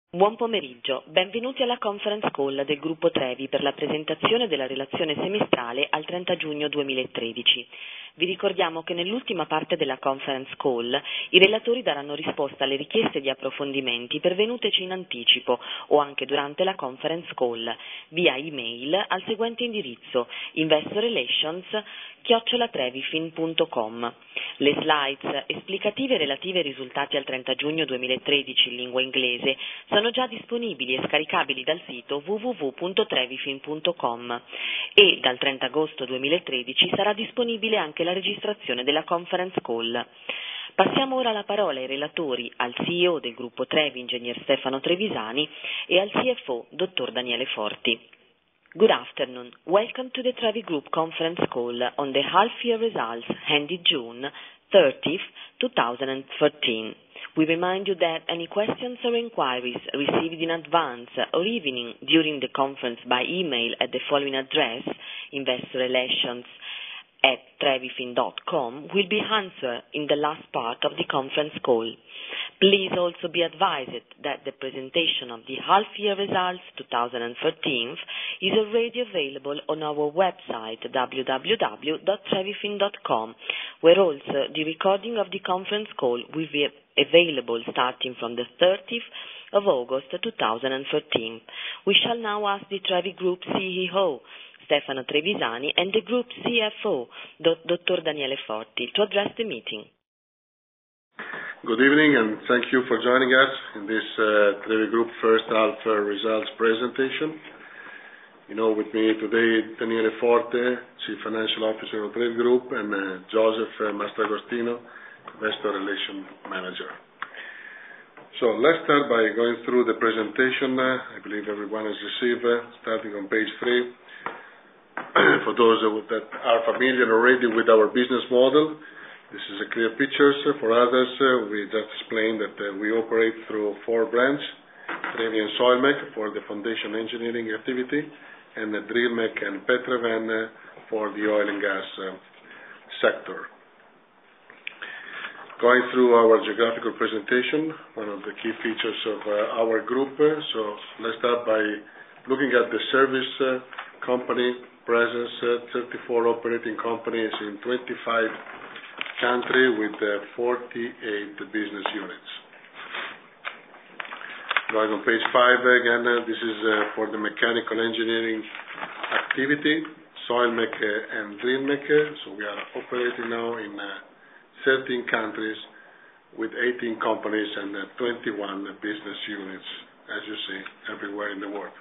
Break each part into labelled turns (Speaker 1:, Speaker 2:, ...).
Speaker 1: Buon pomeriggio, benvenuti alla conference call del gruppo Trevi per la presentazione della relazione semestrale al 30 giugno 2013. Vi ricordiamo che nell'ultima parte della conference call i relatori daranno risposta alle richieste di approfondimenti pervenuteci in anticipo o anche durante la conference call via email al seguente indirizzo investorrelations@trevifin.com. Le slides esplicative relative ai risultati al 30 giugno 2013 in lingua inglese sono già disponibili e scaricabili dal sito www.trevifin.com e dal 30 agosto 2013 sarà disponibile anche la registrazione della conference call. Passiamo ora la parola ai relatori, al CEO del gruppo Trevi, ingegner Stefano Trevisani, e al CFO, dottor Daniele Forti. Good afternoon. Welcome to the Trevi Group conference call on the half-year results ended June 30th, 2013. We remind you that any questions or inquiries received in advance or even during the conference by email at the following address, investorrelations@trevifin.com, will be answered in the last part of the conference call. Please also be advised that the presentation of the half-year results 2013 is already available on our website www.trevifin.com, where also the recording of the conference call will be available starting from the 30th of August 2013. We shall now ask the Trevi Group CEO, Stefano Trevisani, and the Group CFO, Dr. Daniele Forti, to address the meeting.
Speaker 2: Good evening, and thank you for joining us in this Trevi Group first half results presentation. With me today, Daniele Forte, Chief Financial Officer of Trevi Group, and Joseph Mastragostino, Investor Relations Manager. So let's start by going through the presentation. I believe everyone has received, starting on page 3. For those that are familiar already with our business model, this is a clear picture. For others, we just explained that we operate through 4 brands, Trevi and Soilmec for the foundation engineering activity, and Drillmec and Petraven for the oil and gas sector. Going through our geographical presentation, one of the key features of our group. So let's start by looking at the service company presence, 34 operating companies in 25 countries with 48 business units. Going on page 5 again, this is for the mechanical engineering activity, Soilmec and Drillmec. So we are operating now in 13 countries with 18 companies and 21 business units, as you see, everywhere in the world.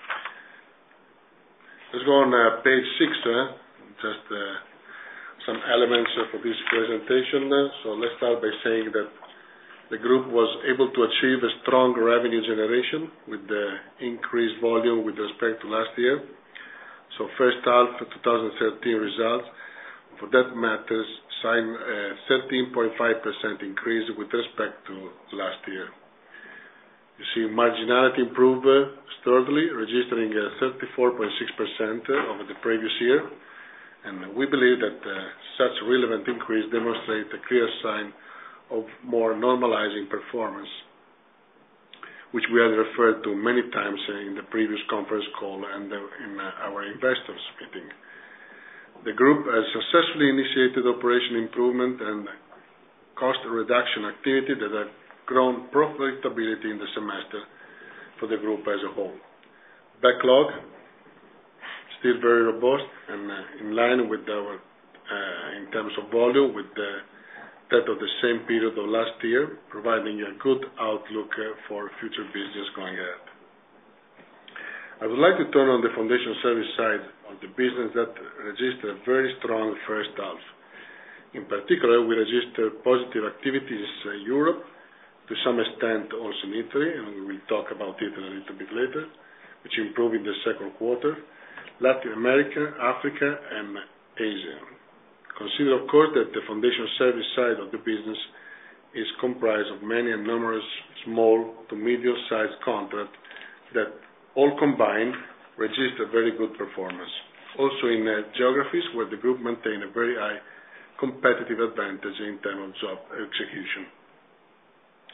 Speaker 2: Let's go on page 6, just some elements for this presentation. So let's start by saying that the group was able to achieve a strong revenue generation with the increased volume with respect to last year. So first half of 2013 results, for that matters, signed a 13.5% increase with respect to last year. You see marginality improve sturdily, registering 34.6% over the previous year. And we believe that such relevant increase demonstrates a clear sign of more normalizing performance, which we had referred to many times in the previous conference call and in our investors meeting. The group has successfully initiated operation improvement and cost reduction activity that have grown profitability in the semester for the group as a whole. Backlog still very robust and in line with our, in terms of volume, with that of the same period of last year, providing a good outlook for future business going ahead. I would like to turn on the foundation service side of the business that registered a very strong first half. In particular, we registered positive activities in Europe, to some extent also in Italy, and we will talk about Italy a little bit later, which improved in the second quarter, Latin America, Africa, and Asia. Consider, of course, that the foundation service side of the business is comprised of many and numerous small to medium-sized contracts that all combined register very good performance. Also in geographies where the group maintained a very high competitive advantage in terms of job execution.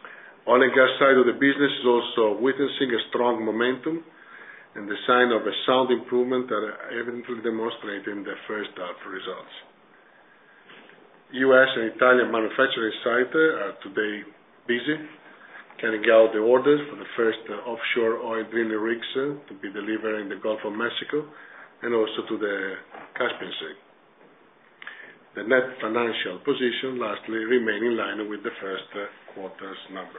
Speaker 2: Oil and gas side of the business is also witnessing a strong momentum, and the sign of a sound improvement are evidently demonstrated in the first half results. U.S. and Italian manufacturing sites are today busy carrying out the orders for the first offshore oil drilling rigs to be delivered in the Gulf of Mexico and also to the Caspian Sea. The net financial position lastly remain in line with the first quarter's number.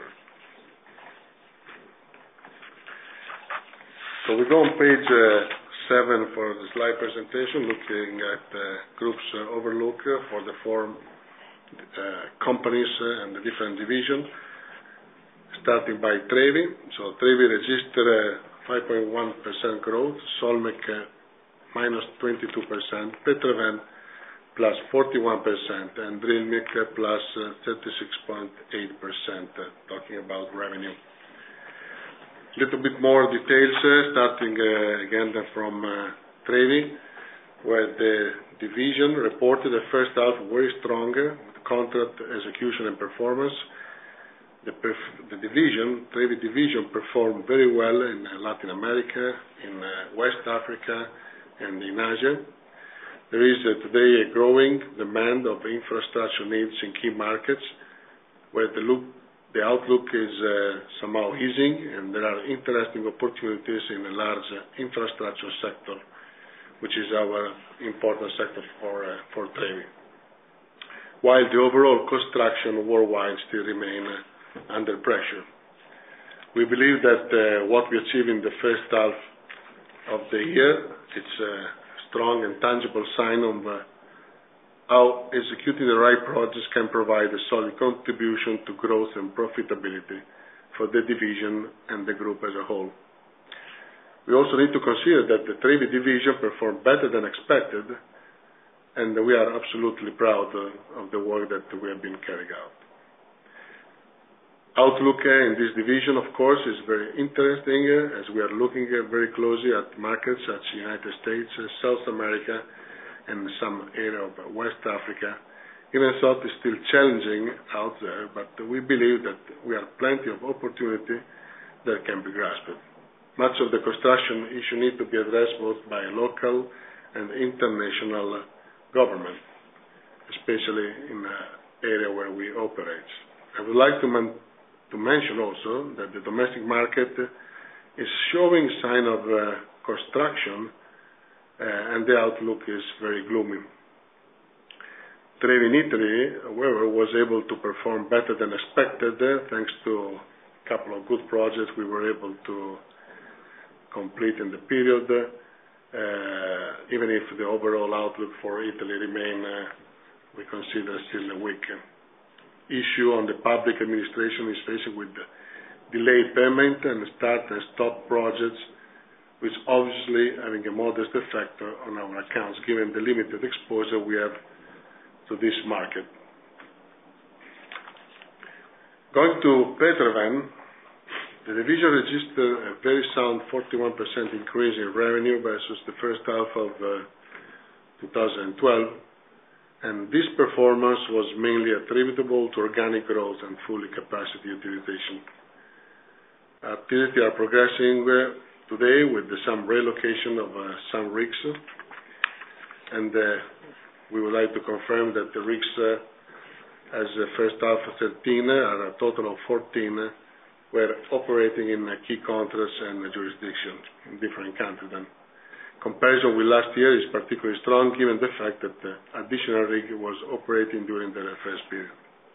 Speaker 2: So we go on page 7 for the slide presentation, looking at the group's overlook for the four companies and the different divisions. Starting by Trevi. So Trevi registered 5.1% growth, Solmec minus 22%, Petroven plus 41%, and Drilmec plus 36.8%, talking about revenue. A little bit more details, starting again from Trevi, where the division reported the first half very strong with contract execution and performance. The Trevi division performed very well in Latin America, in West Africa, and in Asia. There is today a growing demand of infrastructure needs in key markets, where the outlook is somehow easing, and there are interesting opportunities in the large infrastructure sector, which is our important sector for Trevi. While the overall construction worldwide still remain under pressure. We believe that what we achieved in the first half of the year, it's a strong and tangible sign of how executing the right projects can provide a solid contribution to growth and profitability for the division and the group as a whole. We also need to consider that the Trevi division performed better than expected, and we are absolutely proud of the work that we have been carrying out. Outlook in this division, of course, is very interesting as we are looking very closely at markets such as the United States, South America, and some area of West Africa. Even though it's still challenging out there, but we believe that we have plenty of opportunity that can be grasped. Much of the construction issue need to be addressed both by local and international government, especially in the area where we operate. I would like to mention also that the domestic market is showing sign of construction and the outlook is very gloomy. Trevi in Italy, however, was able to perform better than expected thanks to a couple of good projects we were able to complete in the period, even if the overall outlook for Italy remain, we consider still weak. Issue on the public administration is facing with delayed payment and start and stop projects, which obviously having a modest effect on our accounts, given the limited exposure we have to this market. Going to Petroven, the division registered a very sound 41% increase in revenue versus the first half of 2012. And this performance was mainly attributable to organic growth and full capacity utilization. Activity are progressing today with some relocation of some rigs, and we would like to confirm that the rigs as the first half of 13 are a total of 14 were operating in key contracts and jurisdictions in different countries. Then comparison with last year is particularly strong given the fact that the additional rig was operating during the first period.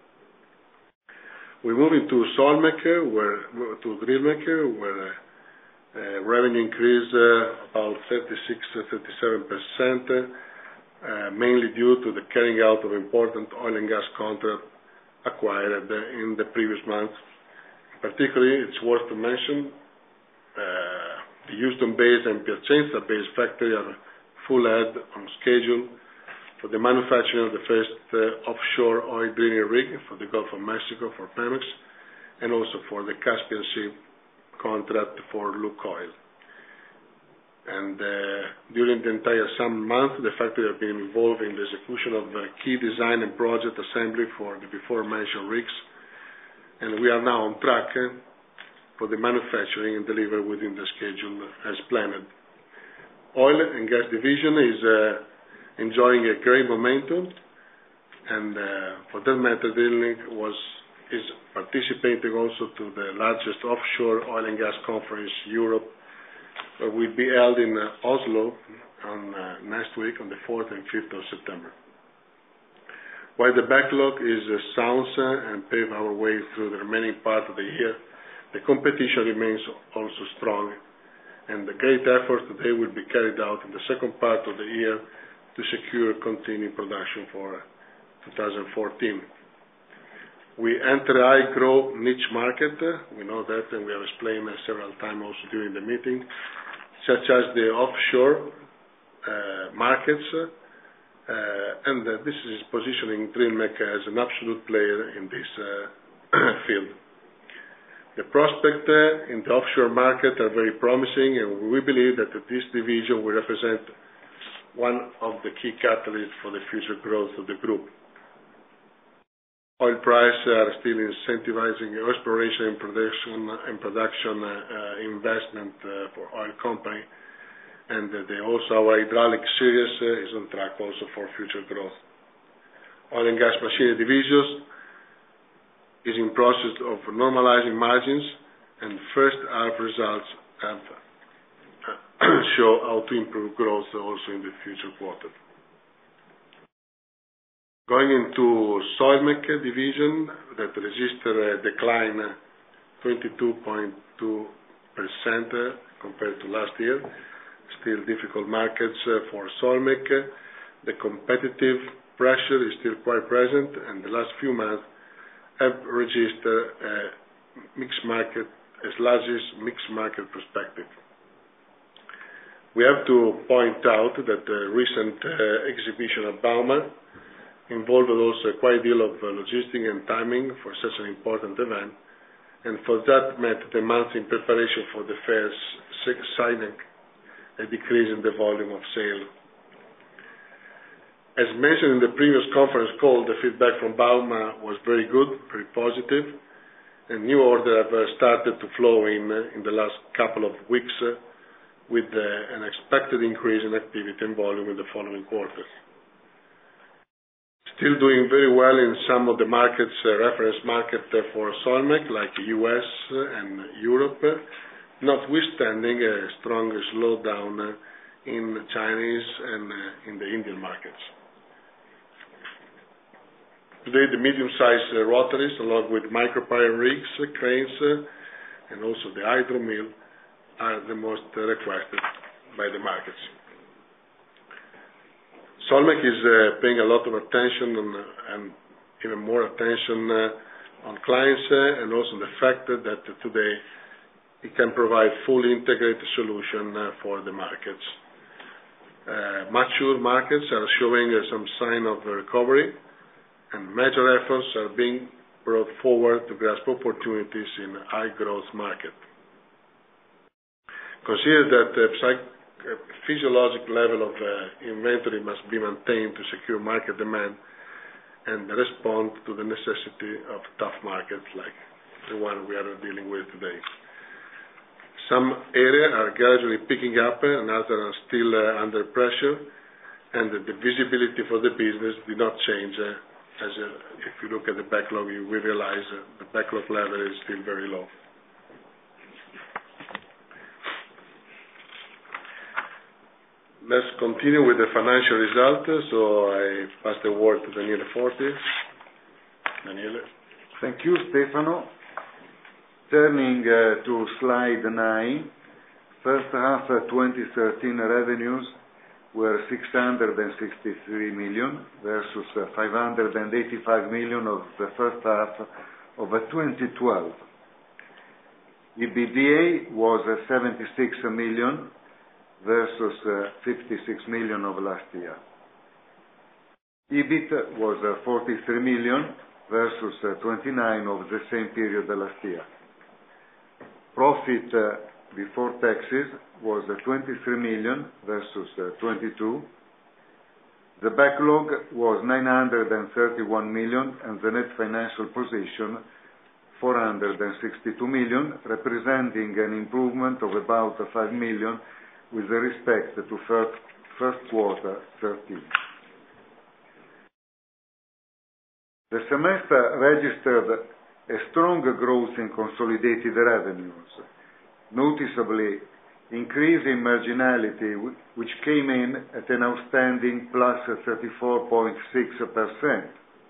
Speaker 2: We move into Solmec, to Drilmec, where revenue increased about 36-37%, mainly due to the carrying out of important oil and gas contract acquired in the previous month. Particularly, it's worth to mention the Houston-based and Piacenza-based factory are full ahead on schedule for the manufacturing of the first offshore oil drilling rig for the Gulf of Mexico for Pemex, and also for the Caspian Sea contract for Lukoil. And during the entire summer month, the factory has been involved in the execution of key design and project assembly for the before-mentioned rigs, and we are now on track for the manufacturing and delivery within the schedule as planned. Oil and gas division is enjoying a great momentum, and for that matter, Drillink is participating also to the largest offshore oil and gas conference Europe, that will be held in Oslo on next week on the 4th and 5th of September. While the backlog is sound and pave our way through the remaining part of the year, the competition remains also strong, and the great effort today will be carried out in the second part of the year to secure continued production for 2014. We enter a high-growth niche market. We know that, and we have explained several times also during the meeting, such as the offshore markets, and this is positioning Drillink as an absolute player in this field. The prospects in the offshore market are very promising, and we believe that this division will represent one of the key catalysts for the future growth of the group. Oil prices are still incentivizing exploration and production investment for oil company, and our hydraulic series is on track also for future growth. Oil and gas machinery divisions is in process of normalizing margins, and first half results have show how to improve growth also in the future quarter. Going into Soilmec division, that registered a decline 22.2% compared to last year. Still difficult markets for Soilmec. The competitive pressure is still quite present, and the last few months have registered a mixed market, as largest mixed market perspective. We have to point out that the recent exhibition at Bauma involved also quite a deal of logistics and timing for such an important event, and for that matter, the months in preparation for the fair's signing a decrease in the volume of sale. As mentioned in the previous conference call, the feedback from Bauma was very good, very positive, and new orders have started to flow in the last couple of weeks with an expected increase in activity and volume in the following quarters. Still doing very well in some of the markets, reference market for Soilmec, like US and Europe, notwithstanding a strong slowdown in Chinese and in the Indian markets. Today, the medium-sized rotaries, along with micropile rigs, cranes, and also the hydro mill, are the most requested by the markets. Soilmec is paying a lot of attention and even more attention on clients, and also the fact that today it can provide fully integrated solution for the markets. Mature markets are showing some sign of recovery, and major efforts are being brought forward to grasp opportunities in high growth market. Consider that the physiologic level of inventory must be maintained to secure market demand and respond to the necessity of tough markets like the one we are dealing with today. Some areas are gradually picking up and others are still under pressure, and the visibility for the business did not change. If you look at the backlog, you will realize the backlog level is still very low. Let's continue with the financial result. So I pass the word to Daniele Forti. Daniele.
Speaker 3: Thank you, Stefano. Turning to slide 9, first half 2013 revenues were 663 million versus 585 million of the first half of 2012. EBITDA was 76 million versus 56 million of last year. EBIT was 43 million versus 29 of the same period last year. Profit before taxes was 23 million versus 22. The backlog was 931 million and the net financial position 462 million, representing an improvement of about 5 million with respect to first quarter 2013. The semester registered a strong growth in consolidated revenues, noticeably increase in marginality, which came in at an outstanding plus 34.6%.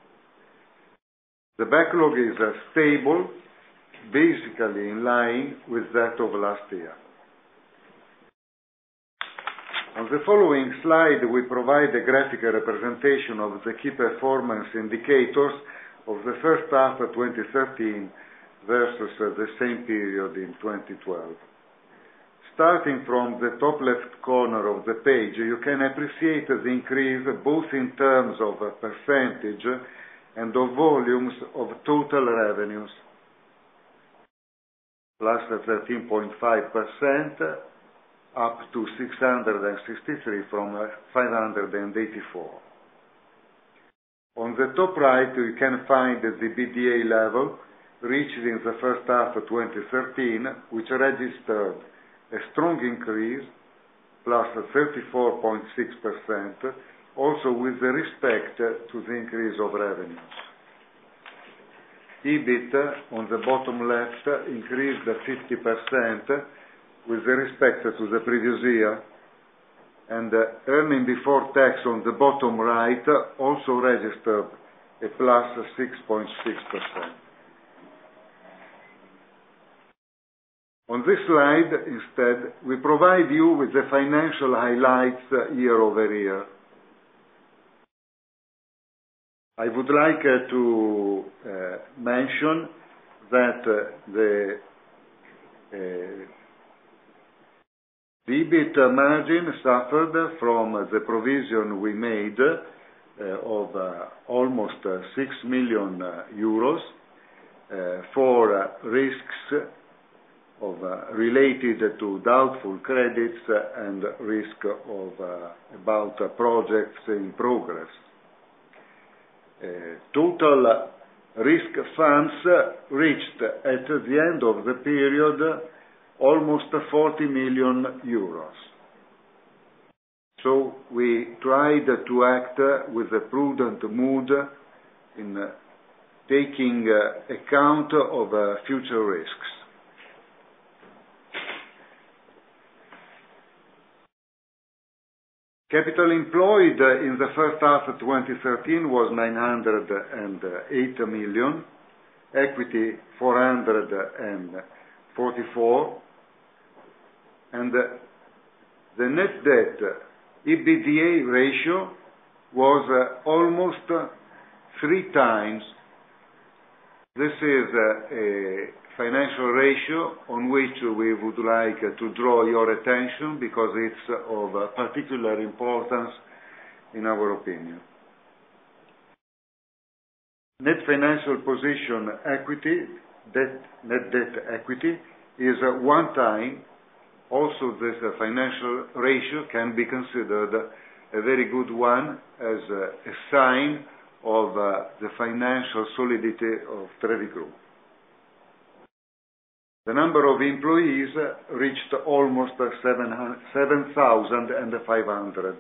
Speaker 3: The backlog is stable, basically in line with that of last year. On the following slide, we provide a graphical representation of the key performance indicators of the first half of 2013 versus the same period in 2012. Starting from the top left corner of the page, you can appreciate the increase both in terms of percentage and of volumes of total revenues, plus 13.5%, up to 663 from 584. On the top right, you can find the EBITDA level reached in the first half of 2013, which registered a strong increase, plus 34.6%, also with respect to the increase of revenues. EBIT on the bottom left increased 50% with respect to the previous year, and earning before tax on the bottom right also registered a plus 6.6%. On this slide, instead, we provide you with the financial highlights year over year. I would like to mention that the EBIT margin suffered from the provision we made of almost 6 million euros for risks related to doubtful credits and risk of about projects in progress. Total risk funds reached at the end of the period almost 40 million euros. So we tried to act with a prudent mood in taking account of future risks. Capital employed in the first half of 2013 was 908 million, equity 444, and the net debt EBITDA ratio was almost 3 times. This is a financial ratio on which we would like to draw your attention because it's of particular importance in our opinion. Net financial position equity, net debt equity, is 1 time. Also, this financial ratio can be considered a very good one as a sign of the financial solidity of Trevi Group. The number of employees reached almost 7,500.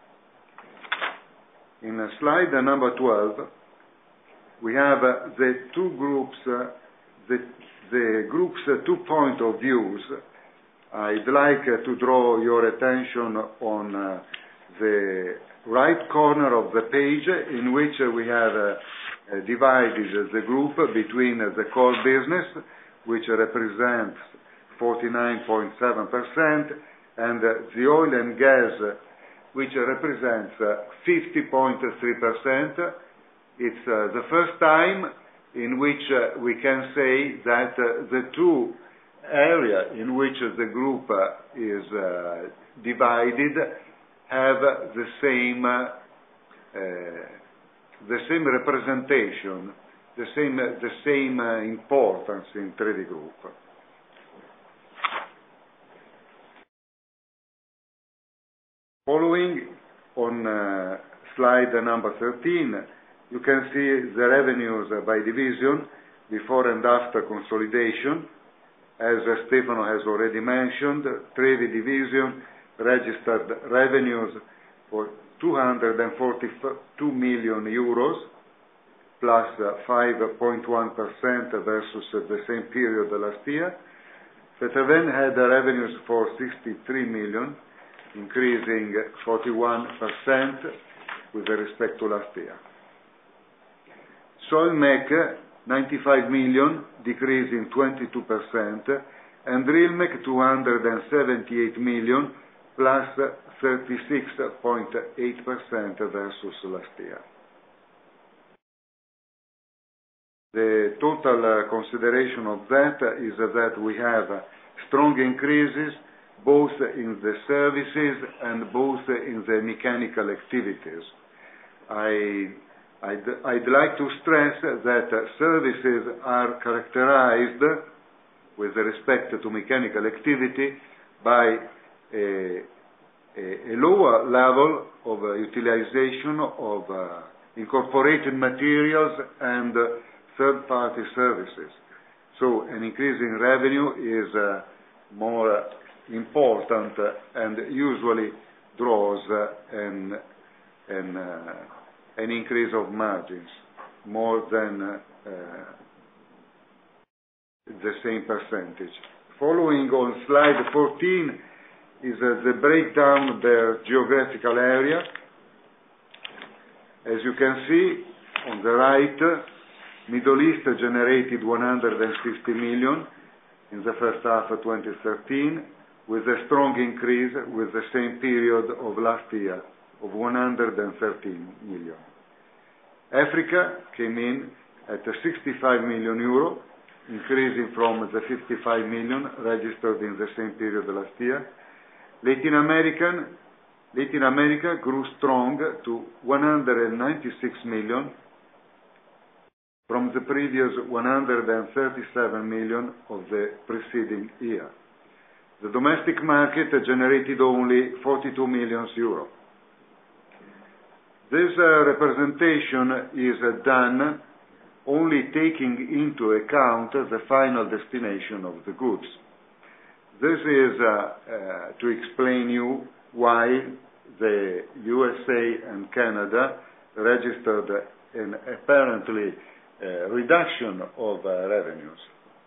Speaker 3: In slide number 12, we have the two groups, the group's 2 point of views. I'd like to draw your attention on the right corner of the page in which we have divided the group between the core business, which represents 49.7%, and the oil and gas, which represents 50.3%. It's the first time in which we can say that the two areas in which the group is divided have the same representation, the same importance in Trevi Group. Following on slide number 13, you can see the revenues by division before and after consolidation. As Stefano has already mentioned, Trevi division registered revenues for 242 million euros, plus 5.1% versus the same period last year. Feterven had revenues for 63 million, increasing 41% with respect to last year. Soilmec, 95 million, decreasing 22%, and Drillmec, 278 million, plus 36.8% versus last year. The total consideration of that is that we have strong increases both in the services and both in the mechanical activities. I'd like to stress that services are characterized, with respect to mechanical activity, by a lower level of utilization of incorporated materials and third-party services. So an increase in revenue is more important and usually draws an increase of margins more than the same percentage. Following on slide 14 is the breakdown of their geographical area. As you can see on the right, Middle East generated 150 million in the first half of 2013, with a strong increase with the same period of last year of 113 million. Africa came in at 65 million euro, increasing from the 55 million registered in the same period last year. Latin America grew strong to 196 million from the previous 137 million of the preceding year. The domestic market generated only 42 million euro. This representation is done only taking into account the final destination of the goods. This is to explain you why the USA and Canada registered an apparently reduction of revenues.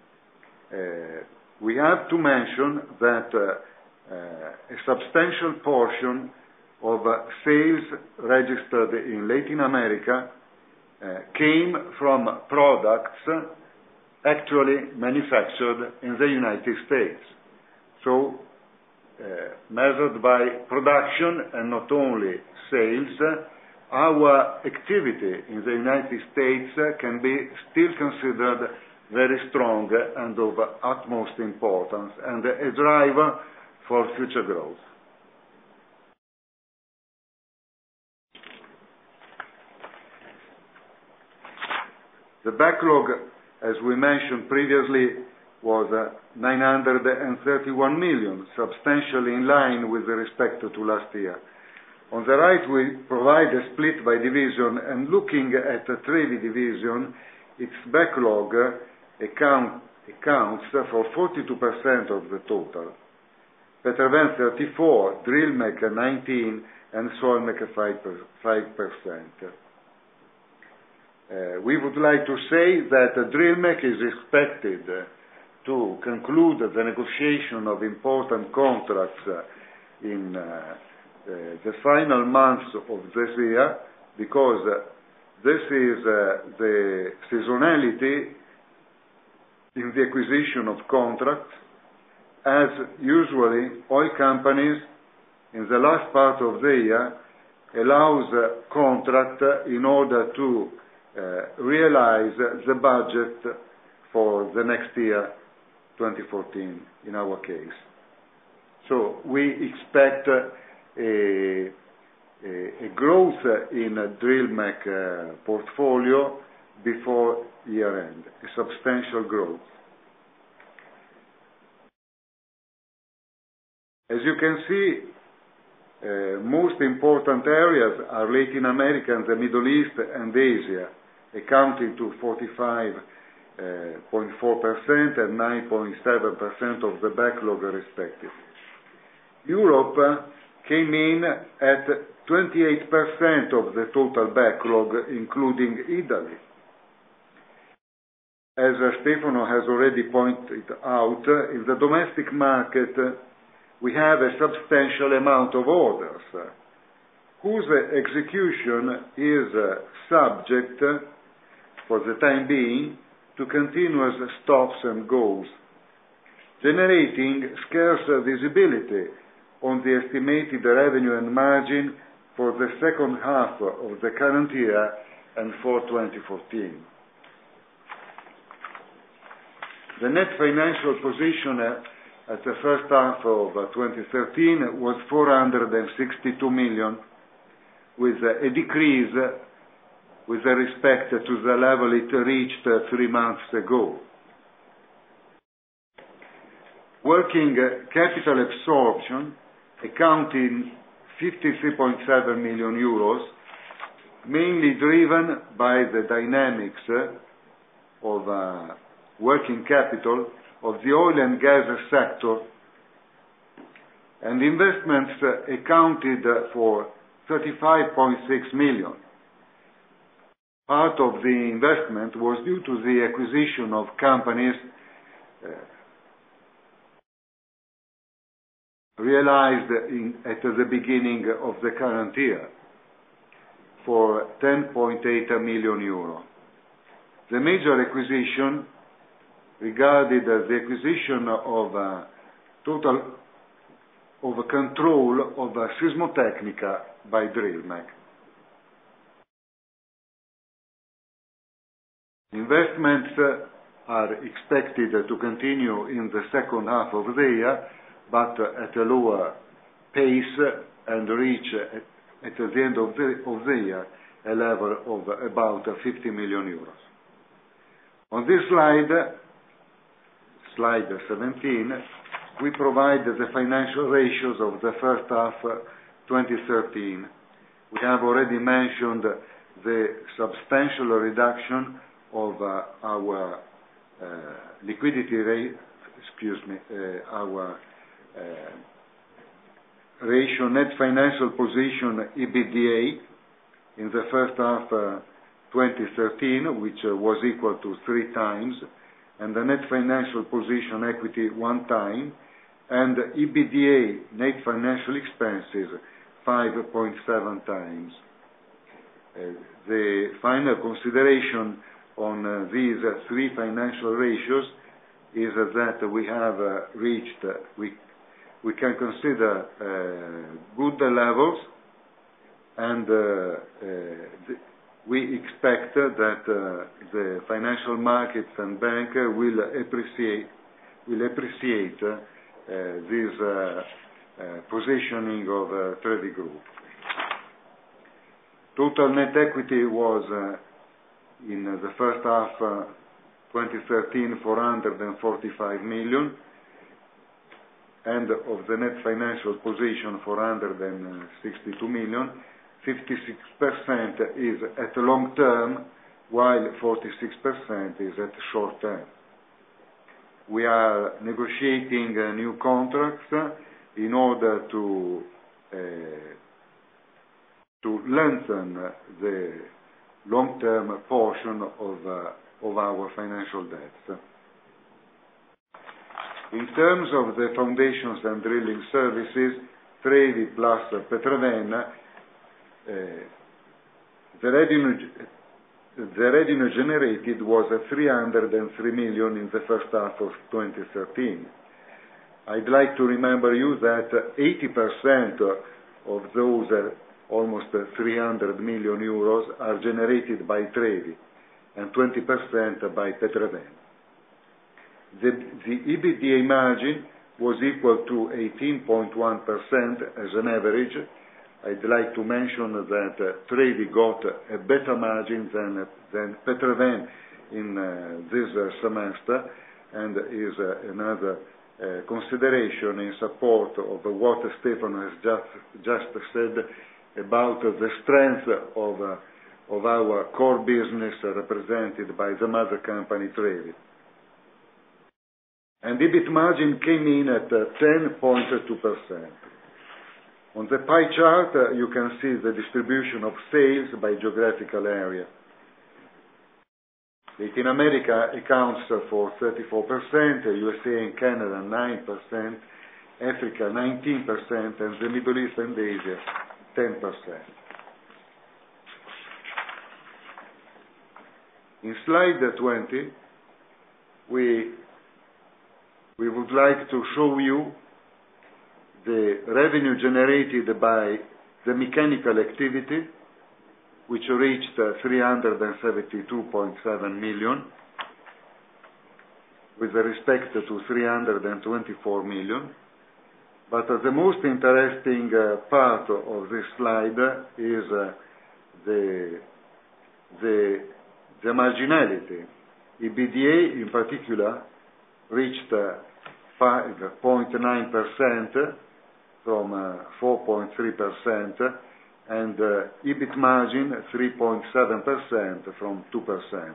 Speaker 3: We have to mention that a substantial portion of sales registered in Latin America came from products actually manufactured in the United States. So, measured by production and not only sales, our activity in the United States can be still considered very strong and of utmost importance and a driver for future growth. The backlog, as we mentioned previously, was 931 million, substantially in line with respect to last year. On the right, we provide a split by division, and looking at the Trevi division, its backlog accounts for 42% of the total. Feterven 34%, Drillmec 19%, and Soilmec 5%. We would like to say that Drillmec is expected to conclude the negotiation of important contracts in the final months of this year, because this is the seasonality in the acquisition of contracts, as usually oil companies in the last part of the year allows contract in order to realize the budget for the next year, 2014, in our case. So we expect a growth in Drillmec portfolio before year end, a substantial growth. As you can see, most important areas are Latin America and the Middle East and Asia, accounting to 45 0.4% and 9.7% of the backlog respectively. Europe came in at 28% of the total backlog, including Italy. As Stefano has already pointed out, in the domestic market we have a substantial amount of orders whose execution is subject, for the time being, to continuous stops and goes, generating scarce visibility on the estimated revenue and margin for the second half of the current year and for 2014. The net financial position at the first half of 2013 was 462 million, with a decrease with respect to the level it reached 3 months ago. Working capital absorption accounting 53.7 million euros, mainly driven by the dynamics of working capital of the oil and gas sector, and investments accounted for 35.6 million. Part of the investment was due to the acquisition of companies realized at the beginning of the current year for 10.8 million euro. The major acquisition regarded the acquisition of control of Sismotecnica by Drilmec. Investments are expected to continue in the second half of the year, but at a lower pace, and reach at the end of the year a level of about 50 million euros. On this slide 17, we provide the financial ratios of the first half 2013. We have already mentioned the substantial reduction of our liquidity rate, our ratio net financial position EBITDA in the first half 2013, which was equal to 3 times, and the net financial position equity 1 time, and EBITDA net financial expenses 5.7 times. The final consideration on these 3 financial ratios is that we have reached, we can consider good levels, and we expect that the financial markets and bank will appreciate this positioning of Trevi Group. Total net equity was in the first half 2013 445 million, and of the net financial position 462 million. 56% is at long term, while 46% is at short term. We are negotiating new contracts in order to lengthen the long-term portion of our financial debts. In terms of the foundations and drilling services, Trevi plus Petroven, the revenue generated was 303 million in the first half of 2013. I'd like to remember you that 80% of those almost 300 million euros are generated by Trevi and 20% by Petroven. The EBITDA margin was equal to 18.1% as an average. I'd like to mention that Trevi got a better margin than Petroven in this semester, and is another consideration in support of what Stefano has just said about the strength of of our core business represented by the mother company, Trevi. And EBIT margin came in at 10.2%. On the pie chart, you can see the distribution of sales by geographical area. Latin America accounts for 34%, USA and Canada 9%, Africa 19%, and the Middle East and Asia 10%. In slide 20, we would like to show you the revenue generated by the mechanical activity, which reached 372.7 million, with respect to 324 million. But the most interesting part of this slide is the marginality. EBITDA, in particular, reached 5.9% from 4.3%, and EBIT margin 3.7% from 2%.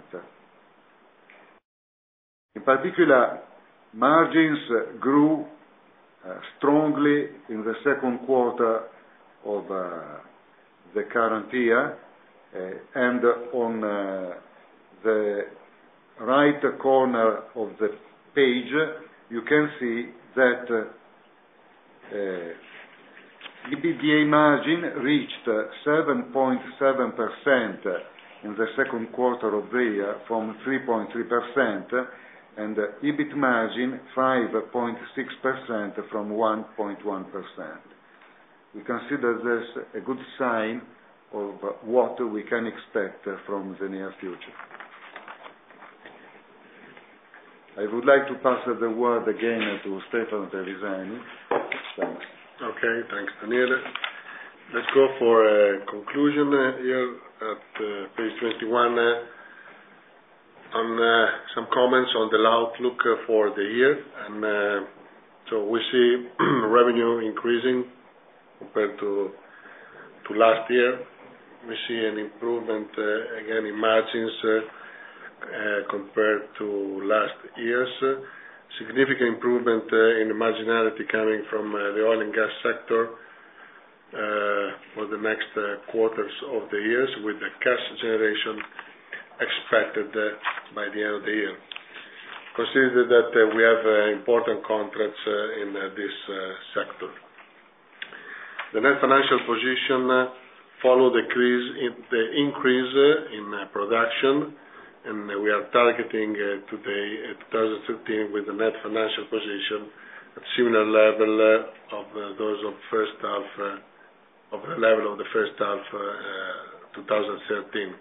Speaker 3: In particular, margins grew strongly in the second quarter of the current year, and on the right corner of the page, you can see that EBITDA margin reached 7.7% in the second quarter of the year from 3.3%, and EBIT margin 5.6% from 1.1%. We consider this a good sign of what we can expect from the near future. I would like to pass the word again to Stefano Trevisani. Thanks.
Speaker 2: Okay, thanks, Daniele. Let's go for a conclusion here at page 21 on some comments on the outlook for the year. And so we see revenue increasing compared to last year. We see an improvement again in margins compared to last year's. Significant improvement in the marginality coming from the oil and gas sector for the next quarters of the years, with the cash generation expected by the end of the year. Consider that we have important contracts in this sector. The net financial position followed the increase in production, and we are targeting today 2013 with the net financial position at similar level of those of first half of the level of the first half 2013.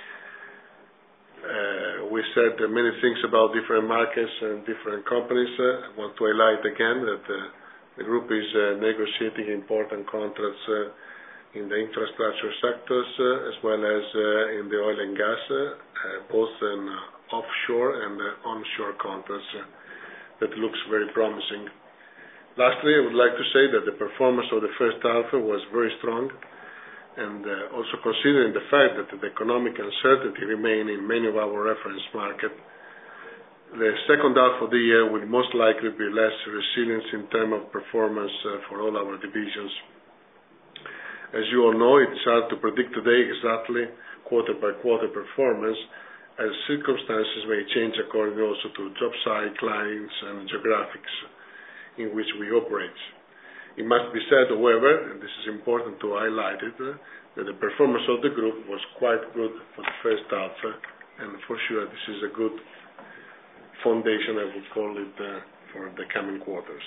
Speaker 2: We said many things about different markets and different companies. I want to highlight again that the group is negotiating important contracts in the infrastructure sectors as well as in the oil and gas, both in offshore and onshore contracts that looks very promising. Lastly, I would like to say that the performance of the first half was very strong, and also considering the fact that the economic uncertainty remain in many of our reference markets, the second half of the year will most likely be less resilient in terms of performance for all our divisions. As you all know, it's hard to predict today exactly quarter-by-quarter performance, as circumstances may change according also to job site, clients, and geographics in which we operate. It must be said, however, and this is important to highlight it, that the performance of the group was quite good for the first half, and for sure this is a good foundation, I would call it, for the coming quarters.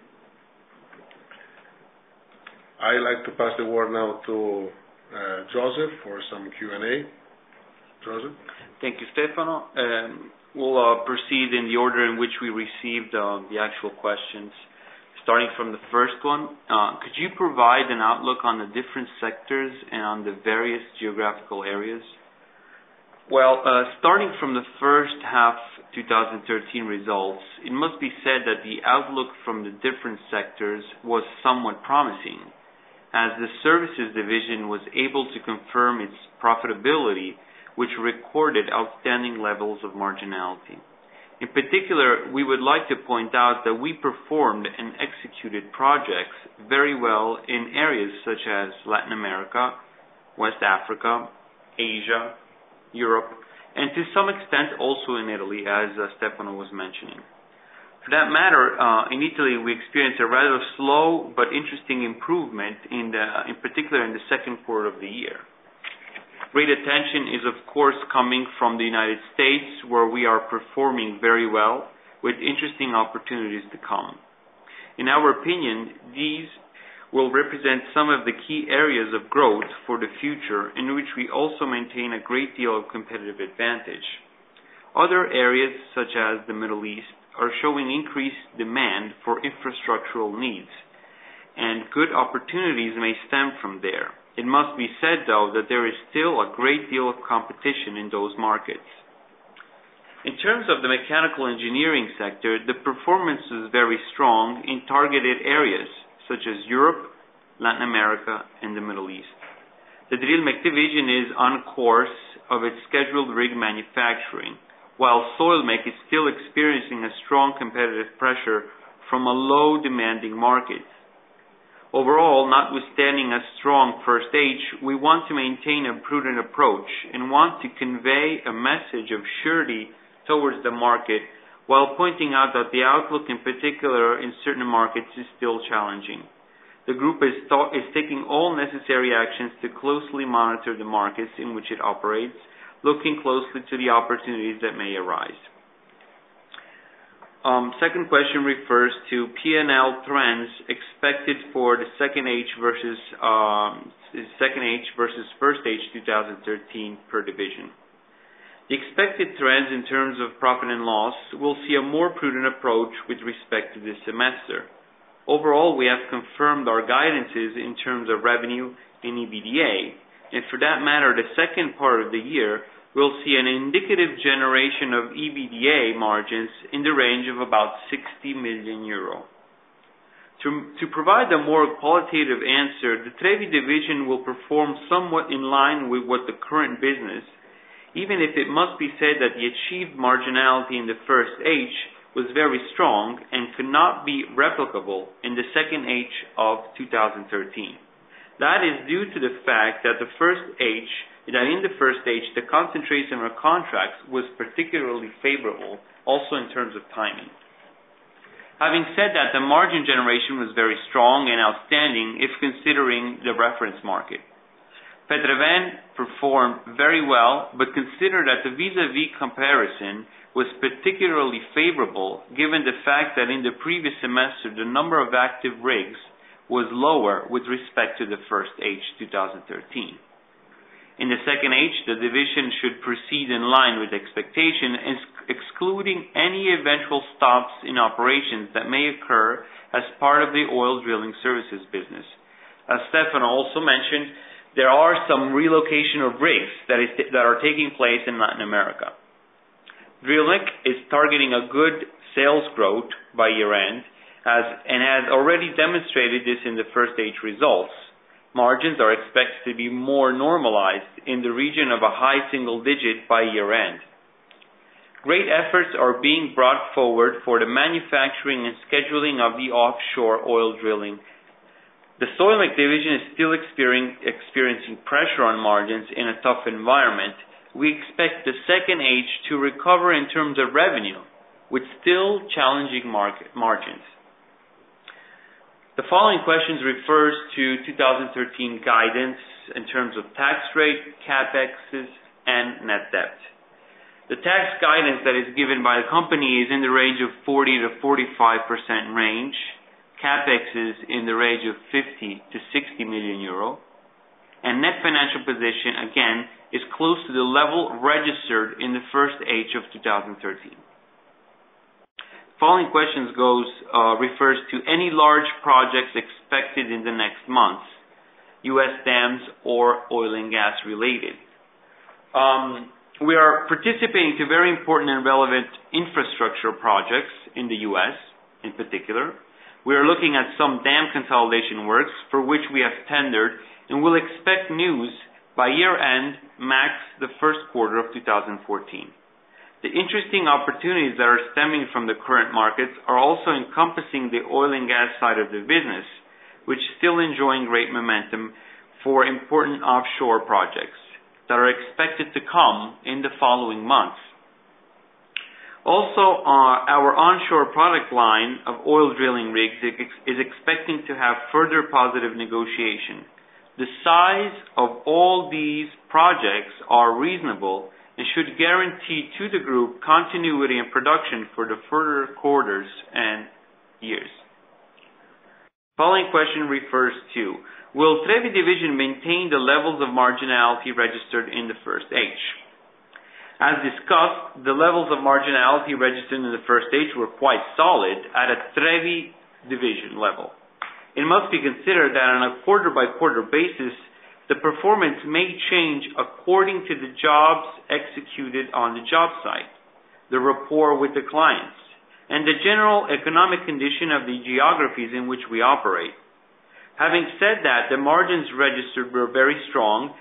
Speaker 2: I'd like to pass the word now to Joseph for some Q&A. Joseph?
Speaker 4: Thank you, Stefano. We'll proceed in the order in which we received the actual questions. Starting from the first one, could you provide an outlook on the different sectors and on the various geographical areas? Well, starting from the first half 2013 results, it must be said that the outlook from the different sectors was somewhat promising. as the services division was able to confirm its profitability, which recorded outstanding levels of marginality. In particular, we would like to point out that we performed and executed projects very well in areas such as Latin America, West Africa, Asia, Europe, and to some extent also in Italy, as Stefano was mentioning. For that matter, in Italy, we experienced a rather slow but interesting improvement, in particular in the second quarter of the year. Great attention is, of course, coming from the United States, where we are performing very well, with interesting opportunities to come. In our opinion, these will represent some of the key areas of growth for the future, in which we also maintain a great deal of competitive advantage. Other areas, such as the Middle East, are showing increased demand for infrastructural needs, and good opportunities may stem from there. It must be said, though, that there is still a great deal of competition in those markets. In terms of the mechanical engineering sector, the performance is very strong in targeted areas, such as Europe, Latin America, and the Middle East. The Drilmec division is on course of its scheduled rig manufacturing, while Soilmec is still experiencing a strong competitive pressure from a low-demanding market. Overall, notwithstanding a strong first stage, we want to maintain a prudent approach and want to convey a message of surety towards the market, while pointing out that the outlook in particular in certain markets is still challenging. The group is taking all necessary actions to closely monitor the markets in which it operates, looking closely to the opportunities that may arise. Second question refers to P&L trends expected for the second H versus first H 2013 per division. The expected trends in terms of profit and loss will see a more prudent approach with respect to this semester. Overall, we have confirmed our guidances in terms of revenue and EBITDA, and for that matter, the second part of the year will see an indicative generation of EBITDA margins in the range of about 60 million euro. To provide a more qualitative answer, the Trevi division will perform somewhat in line with what the current business, even if it must be said that the achieved marginality in the first H was very strong and could not be replicable in the second H of 2013. That is due to the fact that in the first H, the concentration of contracts was particularly favorable, also in terms of timing. Having said that, the margin generation was very strong and outstanding if considering the reference market. Petroven performed very well, but consider that the vis-a-vis comparison was particularly favorable, given the fact that in the previous semester the number of active rigs was lower with respect to the first H 2013. In the second H, the division should proceed in line with expectation, excluding any eventual stops in operations that may occur as part of the oil drilling services business. As Stefano also mentioned, there are some relocation of rigs that are taking place in Latin America. Drilmec is targeting a good sales growth by year-end, and has already demonstrated this in the first H results. Margins are expected to be more normalized in the region of a high single digit by year-end. Great efforts are being brought forward for the manufacturing and scheduling of the offshore oil drilling. The Soilmec division is still experiencing pressure on margins in a tough environment. We expect the second H to recover in terms of revenue, with still challenging margins. The following questions refers to 2013 guidance in terms of tax rate, CapExes, and net debt. The tax guidance that is given by the company is in the range of 40 to 45% range. CapEx is in the range of 50 to 60 million euro. And net financial position, again, is close to the level registered in the first H of 2013. Following questions refers to any large projects expected in the next months, U.S. dams or oil and gas related. We are participating to very important and relevant infrastructure projects in the U.S. in particular. We are looking at some dam consolidation works for which we have tendered and will expect news by year-end, max the first quarter of 2014. The interesting opportunities that are stemming from the current markets are also encompassing the oil and gas side of the business, which is still enjoying great momentum for important offshore projects that are expected to come in the following months. Also, our onshore product line of oil drilling rigs is expecting to have further positive negotiation. The size of all these projects are reasonable and should guarantee to the group continuity and production for the further quarters and years. Following question refers to, will Trevi division maintain the levels of marginality registered in the first H? As discussed, the levels of marginality registered in the first H were quite solid at a Trevi division level. It must be considered that on a quarter-by-quarter basis, the performance may change according to the jobs executed on the job site, the rapport with the clients, and the general economic condition of the geographies in which we operate. Having said that, the margins registered were very strong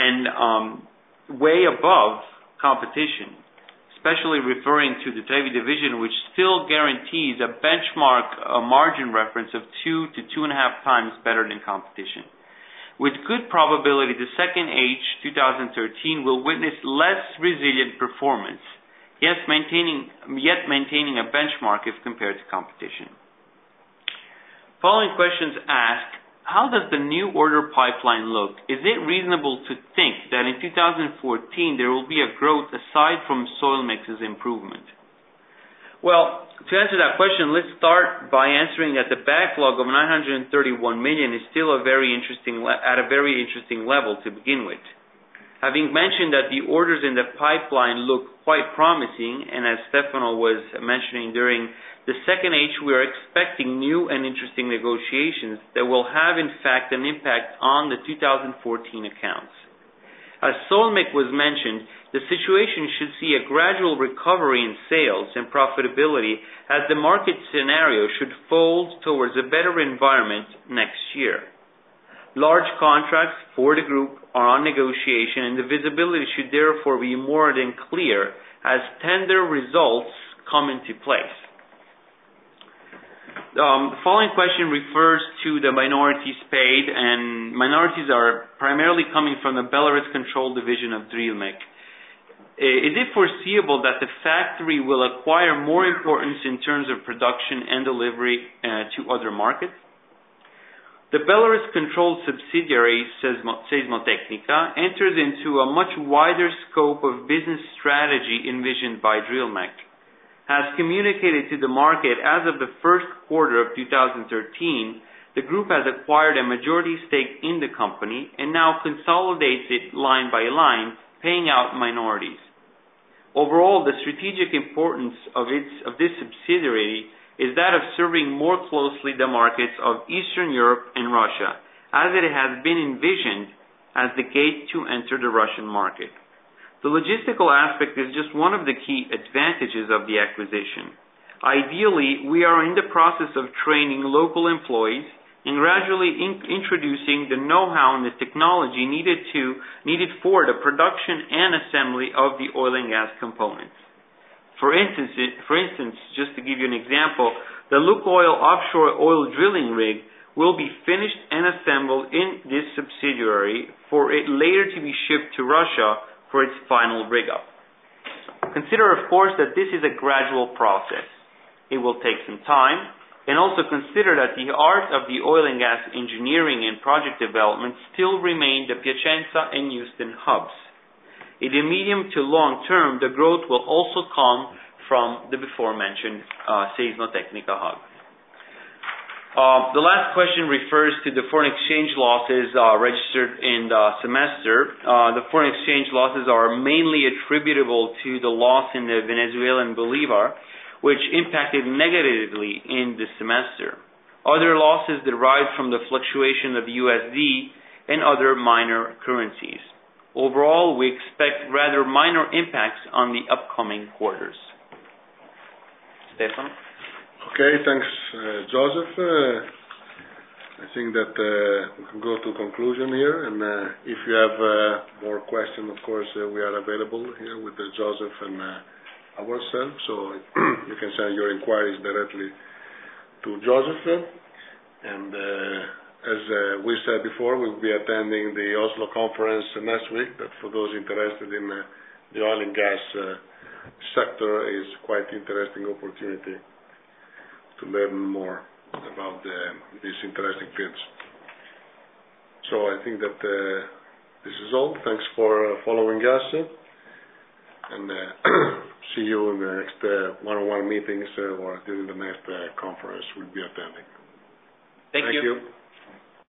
Speaker 4: and way above competition, especially referring to the Trevi division, which still guarantees a benchmark margin reference of 2 to 2.5 times better than competition. With good probability, the second H 2013 will witness less resilient performance, yet maintaining a benchmark if compared to competition. Following questions ask, how does the new order pipeline look? Is it reasonable to think that in 2014 there will be a growth aside from soil mix's improvement? Well, to answer that question, let's start by answering that the backlog of 931 million is still at a very interesting level to begin with. Having mentioned that the orders in the pipeline look quite promising, and as Stefano was mentioning during the second H, we are expecting new and interesting negotiations that will have, in fact, an impact on the 2014 accounts. As Solmic was mentioned, the situation should see a gradual recovery in sales and profitability as the market scenario should fold towards a better environment next year. Large contracts for the group are on negotiation, and the visibility should therefore be more than clear as tender results come into place. The following question refers to the minorities paid, and minorities are primarily coming from the Belarus-controlled division of Drilmec. Is it foreseeable that the factory will acquire more importance in terms of production and delivery to other markets? The Belarus-controlled subsidiary, Seismotechnica, enters into a much wider scope of business strategy envisioned by Drilmec. Has communicated to the market as of the first quarter of 2013, the group has acquired a majority stake in the company and now consolidates it line by line, paying out minorities. Overall, the strategic importance of this subsidiary is that of serving more closely the markets of Eastern Europe and Russia, as it has been envisioned as the gate to enter the Russian market. The logistical aspect is just one of the key advantages of the acquisition. Ideally, we are in the process of training local employees and gradually introducing the know-how and the technology needed for the production and assembly of the oil and gas components. For instance, just to give you an example, the Lukoil offshore oil drilling rig will be finished and assembled in this subsidiary for it later to be shipped to Russia for its final rig-up. Consider, of course, that this is a gradual process. It will take some time, and also consider that the art of the oil and gas engineering and project development still remain the Piacenza and Houston hubs. In the medium to long term, the growth will also come from the before-mentioned Seismotechnica hub. The last question refers to the foreign exchange losses registered in the semester. The foreign exchange losses are mainly attributable to the loss in the Venezuelan bolivar, which impacted negatively in the semester. Other losses derived from the fluctuation of the USD and other minor currencies. Overall, we expect rather minor impacts on the upcoming quarters. Stefano?
Speaker 2: Okay, thanks, Joseph. I think that we can go to conclusion here, and if you have more questions, of course, we are available here with Joseph and ourselves, so you can send your inquiries directly to Joseph. And as we said before, we will be attending the Oslo conference next week. That for those interested in the oil and gas sector is quite interesting opportunity to learn more about these interesting fields. So I think that this is all. Thanks for following us, and see you in the next one-on-one meetings or during the next conference we'll be attending.
Speaker 4: Thank you.
Speaker 2: You.